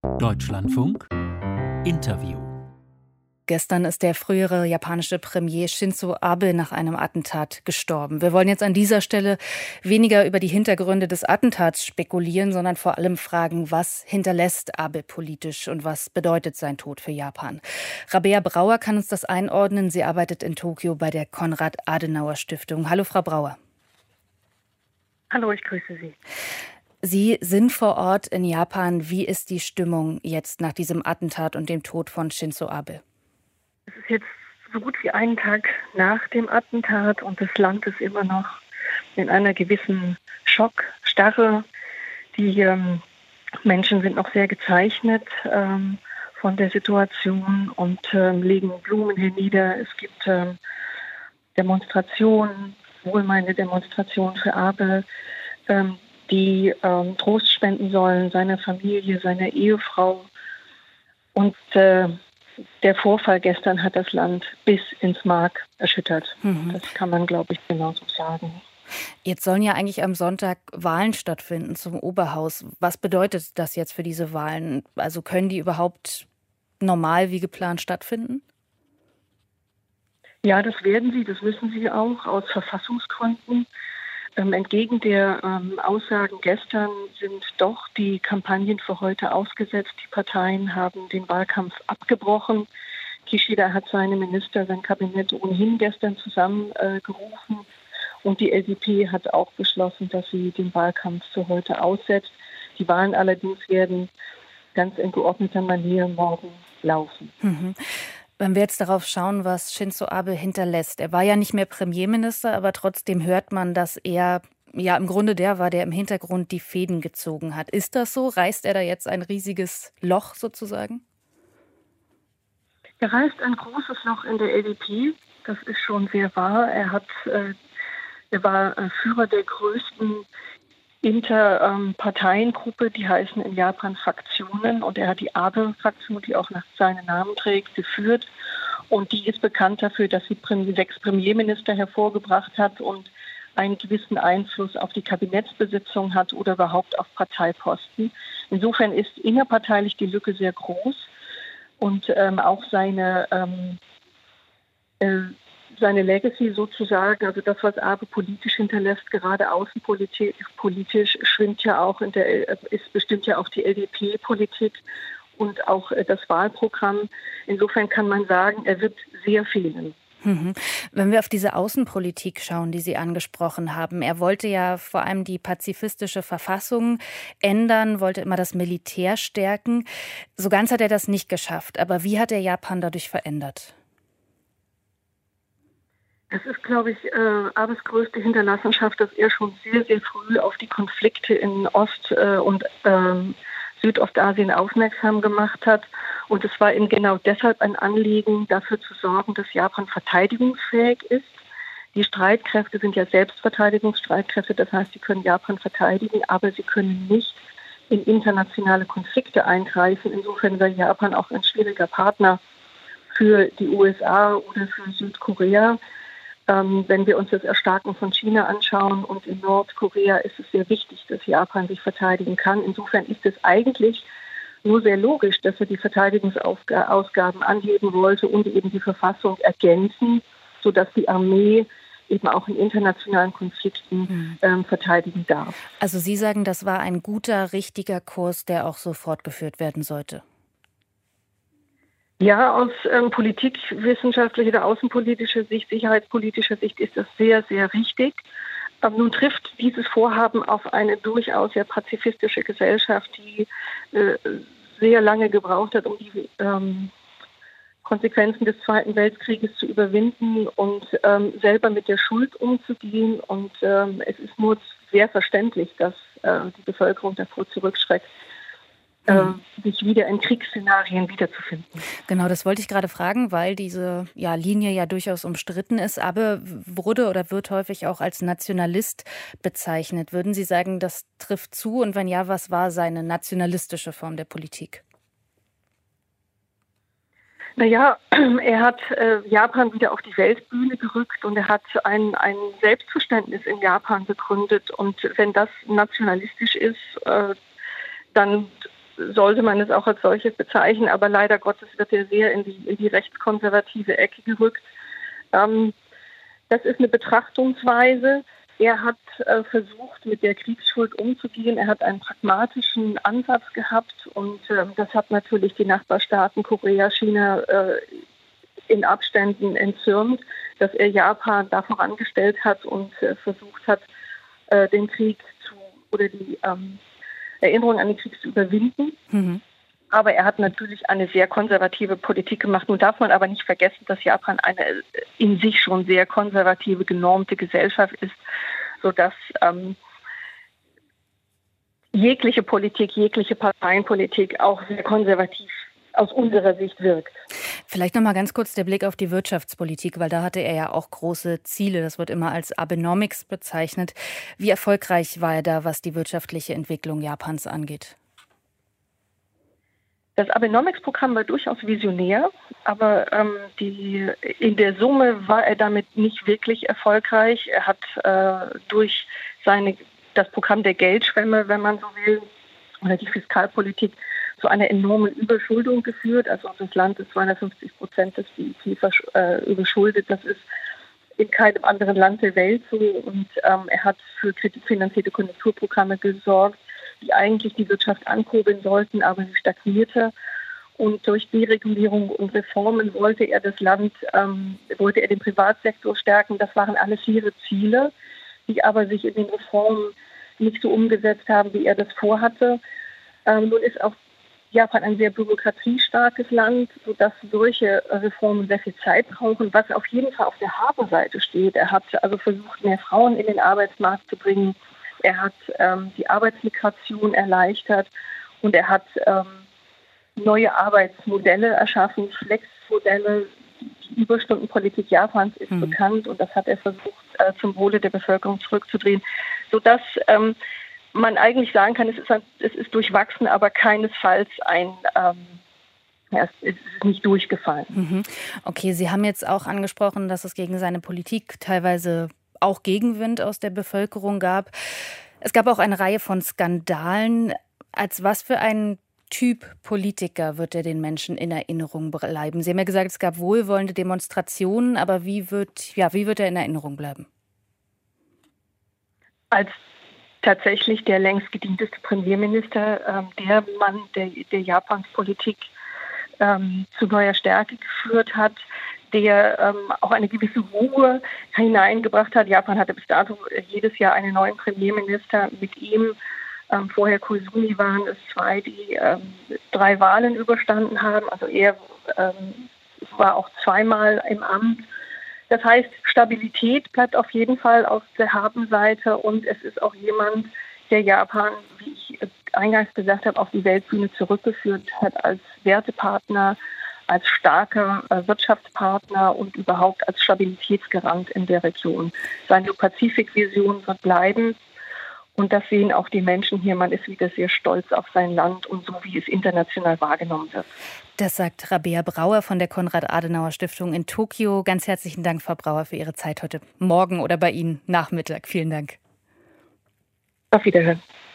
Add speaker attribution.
Speaker 1: Deutschlandfunk Interview.
Speaker 2: Gestern ist der frühere japanische Premier Shinzo Abe nach einem Attentat gestorben. Wir wollen jetzt an dieser Stelle weniger über die Hintergründe des Attentats spekulieren, sondern vor allem fragen, was hinterlässt Abe politisch und was bedeutet sein Tod für Japan? Rabea Brauer kann uns das einordnen. Sie arbeitet in Tokio bei der Konrad-Adenauer-Stiftung. Hallo, Frau Brauer.
Speaker 3: Hallo, ich grüße Sie.
Speaker 2: Sie sind vor Ort in Japan. Wie ist die Stimmung jetzt nach diesem Attentat und dem Tod von Shinzo Abe?
Speaker 3: Es ist jetzt so gut wie einen Tag nach dem Attentat und das Land ist immer noch in einer gewissen Schockstarre. Die Menschen sind noch sehr gezeichnet von der Situation und legen Blumen hernieder. Es gibt Demonstrationen, wohlmeinende Demonstrationen für Abe, die Trost spenden sollen, seiner Familie, seiner Ehefrau. Und der Vorfall gestern hat das Land bis ins Mark erschüttert. Das kann man, glaube ich, genauso sagen.
Speaker 2: Jetzt sollen ja eigentlich am Sonntag Wahlen stattfinden zum Oberhaus. Was bedeutet das jetzt für diese Wahlen? Also können die überhaupt normal wie geplant stattfinden?
Speaker 3: Ja, das werden sie, das müssen sie auch aus Verfassungsgründen. Entgegen der Aussagen gestern sind doch die Kampagnen für heute ausgesetzt. Die Parteien haben den Wahlkampf abgebrochen. Kishida hat seine Minister, sein Kabinett ohnehin gestern zusammengerufen. Und die LDP hat auch beschlossen, dass sie den Wahlkampf für heute aussetzt. Die Wahlen allerdings werden ganz in geordneter Manier morgen laufen.
Speaker 2: Wenn wir jetzt darauf schauen, was Shinzo Abe hinterlässt. Er war ja nicht mehr Premierminister, aber trotzdem hört man, dass er ja im Grunde der war, der im Hintergrund die Fäden gezogen hat. Ist das so? Reißt er da jetzt ein riesiges Loch sozusagen?
Speaker 3: Er reißt ein großes Loch in der LDP. Das ist schon sehr wahr. Er war Führer der größten Interparteiengruppe, die heißen in Japan Fraktionen, und er hat die Abe-Fraktion, die auch nach seinem Namen trägt, geführt, und die ist bekannt dafür, dass sie 6 Premierminister hervorgebracht hat und einen gewissen Einfluss auf die Kabinettsbesetzung hat oder überhaupt auf Parteiposten. Insofern ist innerparteilich die Lücke sehr groß und auch seine Legacy sozusagen, also das, was Abe politisch hinterlässt, gerade außenpolitisch, bestimmt ja auch die LDP-Politik und auch das Wahlprogramm. Insofern kann man sagen, er wird sehr fehlen.
Speaker 2: Wenn wir auf diese Außenpolitik schauen, die Sie angesprochen haben, er wollte ja vor allem die pazifistische Verfassung ändern, wollte immer das Militär stärken. So ganz hat er das nicht geschafft. Aber wie hat er Japan dadurch verändert?
Speaker 3: Es ist, glaube ich, Abes größte Hinterlassenschaft, dass er schon sehr, sehr früh auf die Konflikte in Ost- und Südostasien aufmerksam gemacht hat. Und es war ihm genau deshalb ein Anliegen, dafür zu sorgen, dass Japan verteidigungsfähig ist. Die Streitkräfte sind ja Selbstverteidigungsstreitkräfte, das heißt, sie können Japan verteidigen, aber sie können nicht in internationale Konflikte eingreifen. Insofern war Japan auch ein schwieriger Partner für die USA oder für Südkorea. Wenn wir uns das Erstarken von China anschauen und in Nordkorea ist es sehr wichtig, dass Japan sich verteidigen kann. Insofern ist es eigentlich nur sehr logisch, dass er die Verteidigungsausgaben anheben wollte und eben die Verfassung ergänzen, sodass die Armee eben auch in internationalen Konflikten verteidigen darf.
Speaker 2: Also Sie sagen, das war ein guter, richtiger Kurs, der auch so fortgeführt werden sollte.
Speaker 3: Ja, aus politikwissenschaftlicher oder außenpolitischer Sicht, sicherheitspolitischer Sicht ist das sehr, sehr richtig. Nun trifft dieses Vorhaben auf eine durchaus sehr pazifistische Gesellschaft, die sehr lange gebraucht hat, um die Konsequenzen des Zweiten Weltkrieges zu überwinden und selber mit der Schuld umzugehen. Und es ist nur sehr verständlich, dass die Bevölkerung davor zurückschreckt, sich wieder in Kriegsszenarien wiederzufinden.
Speaker 2: Genau, das wollte ich gerade fragen, weil diese Linie ja durchaus umstritten ist. Abe wurde oder wird häufig auch als Nationalist bezeichnet. Würden Sie sagen, das trifft zu? Und wenn ja, was war seine nationalistische Form der Politik?
Speaker 3: Naja, er hat Japan wieder auf die Weltbühne gerückt und er hat ein Selbstverständnis in Japan begründet. Und wenn das nationalistisch ist, dann sollte man es auch als solches bezeichnen, aber leider Gottes wird er sehr in die rechtskonservative Ecke gerückt. Das ist eine Betrachtungsweise. Er hat versucht, mit der Kriegsschuld umzugehen. Er hat einen pragmatischen Ansatz gehabt und das hat natürlich die Nachbarstaaten Korea, China in Abständen entzürnt, dass er Japan da vorangestellt hat und versucht hat, den Krieg oder die Erinnerung an den Krieg zu überwinden. Mhm. Aber er hat natürlich eine sehr konservative Politik gemacht. Nun darf man aber nicht vergessen, dass Japan eine in sich schon sehr konservative, genormte Gesellschaft ist, sodass jegliche Politik, jegliche Parteienpolitik auch sehr konservativ aus unserer Sicht wirkt.
Speaker 2: Vielleicht noch mal ganz kurz der Blick auf die Wirtschaftspolitik, weil da hatte er ja auch große Ziele. Das wird immer als Abenomics bezeichnet. Wie erfolgreich war er da, was die wirtschaftliche Entwicklung Japans angeht?
Speaker 3: Das Abenomics-Programm war durchaus visionär, aber in der Summe war er damit nicht wirklich erfolgreich. Er hat durch das Programm der Geldschwemme, wenn man so will, oder die Fiskalpolitik zu einer enormen Überschuldung geführt. Also das Land ist 250% des BIP überschuldet. Das ist in keinem anderen Land der Welt so. Und er hat für kreditfinanzierte Konjunkturprogramme gesorgt, die eigentlich die Wirtschaft ankurbeln sollten, aber sie stagnierte. Und durch Deregulierung und Reformen wollte er den Privatsektor stärken. Das waren alles ihre Ziele, die aber sich in den Reformen nicht so umgesetzt haben, wie er das vorhatte. Nun ist auch Japan ein sehr bürokratiestarkes Land, sodass solche Reformen sehr viel Zeit brauchen, was auf jeden Fall auf der Habenseite steht. Er hat also versucht, mehr Frauen in den Arbeitsmarkt zu bringen. Er hat die Arbeitsmigration erleichtert und er hat neue Arbeitsmodelle erschaffen, Flexmodelle. Die Überstundenpolitik Japans ist bekannt und das hat er versucht, zum Wohle der Bevölkerung zurückzudrehen, sodass man eigentlich sagen kann, es ist durchwachsen, aber keinesfalls es ist nicht durchgefallen.
Speaker 2: Mhm. Okay, Sie haben jetzt auch angesprochen, dass es gegen seine Politik teilweise auch Gegenwind aus der Bevölkerung gab. Es gab auch eine Reihe von Skandalen. Als was für ein Typ Politiker wird er den Menschen in Erinnerung bleiben? Sie haben ja gesagt, es gab wohlwollende Demonstrationen, aber wie wird er in Erinnerung bleiben?
Speaker 3: Als tatsächlich der längst gedienteste Premierminister, der Mann, der Japans Politik zu neuer Stärke geführt hat, der auch eine gewisse Ruhe hineingebracht hat. Japan hatte bis dato jedes Jahr einen neuen Premierminister. Mit ihm, vorher Koizumi, waren es zwei, die 3 Wahlen überstanden haben. Also er war auch zweimal im Amt. Das heißt, Stabilität bleibt auf jeden Fall auf der Habenseite und es ist auch jemand, der Japan, wie ich eingangs gesagt habe, auf die Weltbühne zurückgeführt hat als Wertepartner, als starker Wirtschaftspartner und überhaupt als Stabilitätsgarant in der Region. Seine Pazifikvision wird bleiben und das sehen auch die Menschen hier. Man ist wieder sehr stolz auf sein Land und so, wie es international wahrgenommen wird.
Speaker 2: Das sagt Rabea Brauer von der Konrad-Adenauer-Stiftung in Tokio. Ganz herzlichen Dank, Frau Brauer, für Ihre Zeit heute Morgen oder bei Ihnen Nachmittag. Vielen Dank.
Speaker 3: Auf Wiederhören.